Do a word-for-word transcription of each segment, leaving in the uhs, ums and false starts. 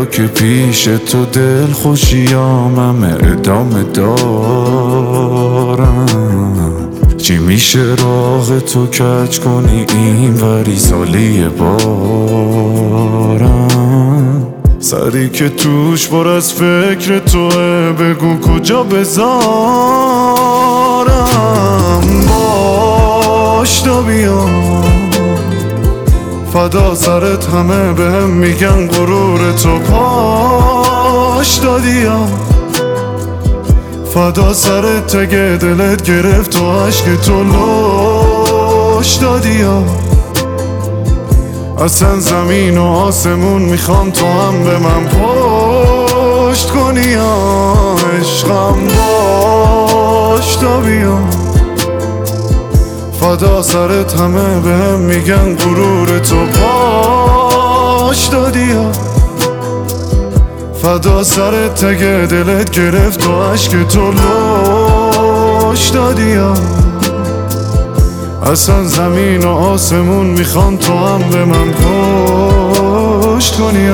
بیا که پیش تو دل خوشیامم ادامه دارم. چی میشه راه تو کج کنی این وری سالی بارم. سری که توش پر از فکر توه بگو کجا بذارم. باش تا بیام فدا سرت، همه بهم میگن غرور تو پاش دادیم. فدا سرت تگه دلت گرفت تو عشق تو لوش دادیم. اصلا زمین و آسمون میخوام تو هم به من پشت کنی. عشقم باش تا بیام فدا سرت، همه بهم میگن غرور تو پاش دادیم. فدا سرت تگه دلت گرفت تو عشق تو لوش دادیم. اصلا زمین و آسمون میخوان تو هم به من پشت کنی.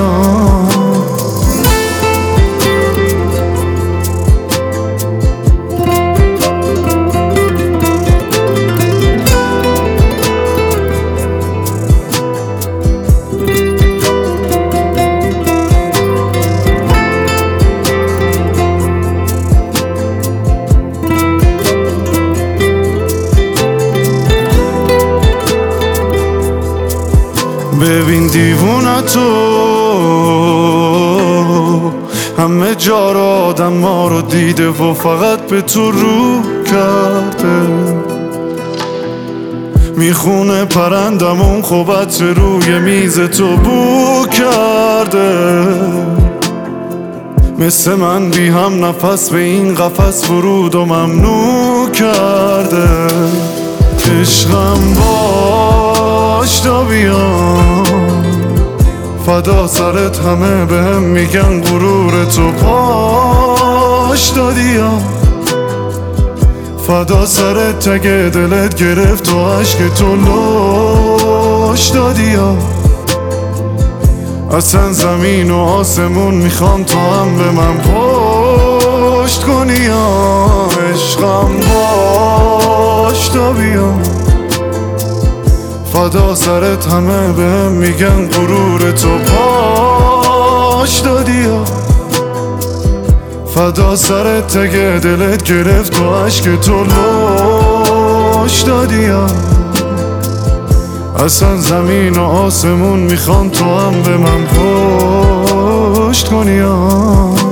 ببین دیوونه تو همه جا رو آدم ما رو دیده و فقط به تو رو کرده. میخونه پرندمون خوبت روی میز تو بو کرده. مثل من بی هم نفس به این قفس ورود و ممنوع کرده. عشقم باش تا بیام فدا سرت، همه بهم میگن غرور تو پاش دادیم. فدا سرت تگه دلت گرفت تو عشق تو لوش دادیم. اصلا زمین و آسمون میخوام تو هم به من پشت کنی. عشقم باش تا بیام فدا سرت، همه بهم میگن غرور تو پاش دادیم. فدا سرت تگه دلت گرفت تو عشق تو لوش دادیم. اصلا زمین و آسمون میخوان تو هم به من پشت کنی.